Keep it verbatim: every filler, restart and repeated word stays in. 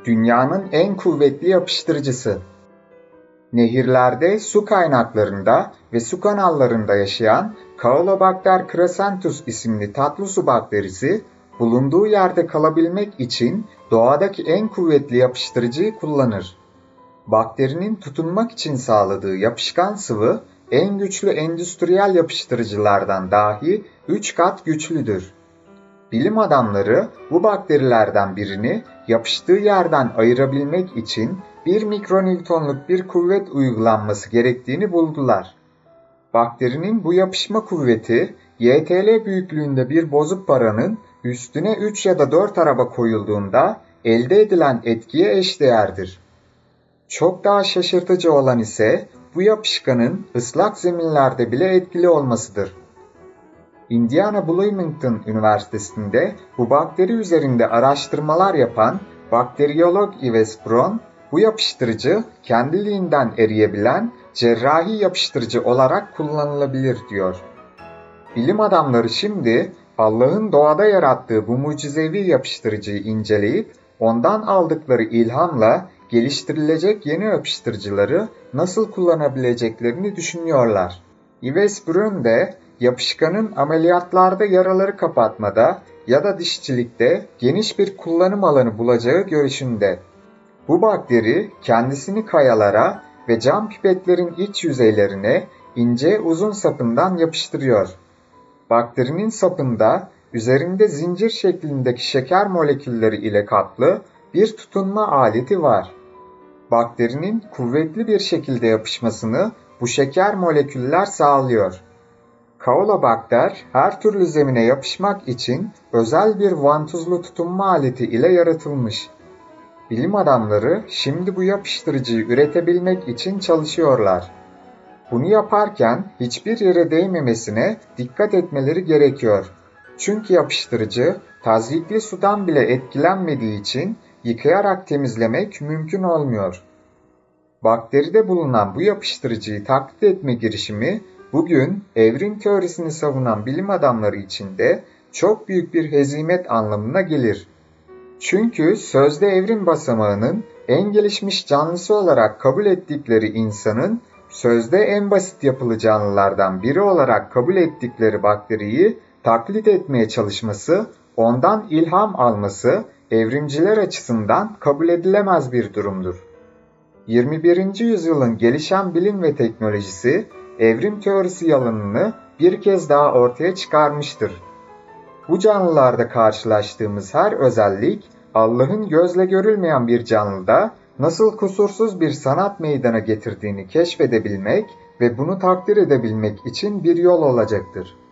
Dünyanın en kuvvetli yapıştırıcısı. Nehirlerde, su kaynaklarında ve su kanallarında yaşayan Caulobacter crescentus isimli tatlı su bakterisi, bulunduğu yerde kalabilmek için doğadaki en kuvvetli yapıştırıcıyı kullanır. Bakterinin tutunmak için sağladığı yapışkan sıvı, en güçlü endüstriyel yapıştırıcılardan dahi üç kat güçlüdür. Bilim adamları bu bakterilerden birini yapıştığı yerden ayırabilmek için bir mikronewtonluk bir kuvvet uygulanması gerektiğini buldular. Bakterinin bu yapışma kuvveti, Y T L büyüklüğünde bir bozuk paranın üstüne üç ya da dört araba koyulduğunda elde edilen etkiye eşdeğerdir. Çok daha şaşırtıcı olan ise bu yapışkanın ıslak zeminlerde bile etkili olmasıdır. Indiana Bloomington Üniversitesi'nde bu bakteri üzerinde araştırmalar yapan bakteriyolog Yves Braun, bu yapıştırıcı kendiliğinden eriyebilen cerrahi yapıştırıcı olarak kullanılabilir diyor. Bilim adamları şimdi Allah'ın doğada yarattığı bu mucizevi yapıştırıcıyı inceleyip ondan aldıkları ilhamla geliştirilecek yeni yapıştırıcıları nasıl kullanabileceklerini düşünüyorlar. Yves Braun de yapışkanın ameliyatlarda yaraları kapatmada ya da dişçilikte geniş bir kullanım alanı bulacağı görüşünde. Bu bakteri kendisini kayalara ve cam pipetlerin iç yüzeylerine ince uzun sapından yapıştırıyor. Bakterinin sapında üzerinde zincir şeklindeki şeker molekülleri ile kaplı bir tutunma aleti var. Bakterinin kuvvetli bir şekilde yapışmasını bu şeker moleküller sağlıyor. Caulobacter her türlü zemine yapışmak için özel bir vantuzlu tutunma aleti ile yaratılmış. Bilim adamları şimdi bu yapıştırıcıyı üretebilmek için çalışıyorlar. Bunu yaparken hiçbir yere değmemesine dikkat etmeleri gerekiyor. Çünkü yapıştırıcı tazyikli sudan bile etkilenmediği için yıkayarak temizlemek mümkün olmuyor. Bakteride bulunan bu yapıştırıcıyı taklit etme girişimi bugün evrim teorisini savunan bilim adamları için de çok büyük bir hezimet anlamına gelir. Çünkü sözde evrim basamağının en gelişmiş canlısı olarak kabul ettikleri insanın sözde en basit yapılı canlılardan biri olarak kabul ettikleri bakteriyi taklit etmeye çalışması, ondan ilham alması evrimciler açısından kabul edilemez bir durumdur. yirmi birinci yüzyılın gelişen bilim ve teknolojisi evrim teorisi yalanını bir kez daha ortaya çıkarmıştır. Bu canlılarda karşılaştığımız her özellik Allah'ın gözle görülmeyen bir canlıda nasıl kusursuz bir sanat meydana getirdiğini keşfedebilmek ve bunu takdir edebilmek için bir yol olacaktır.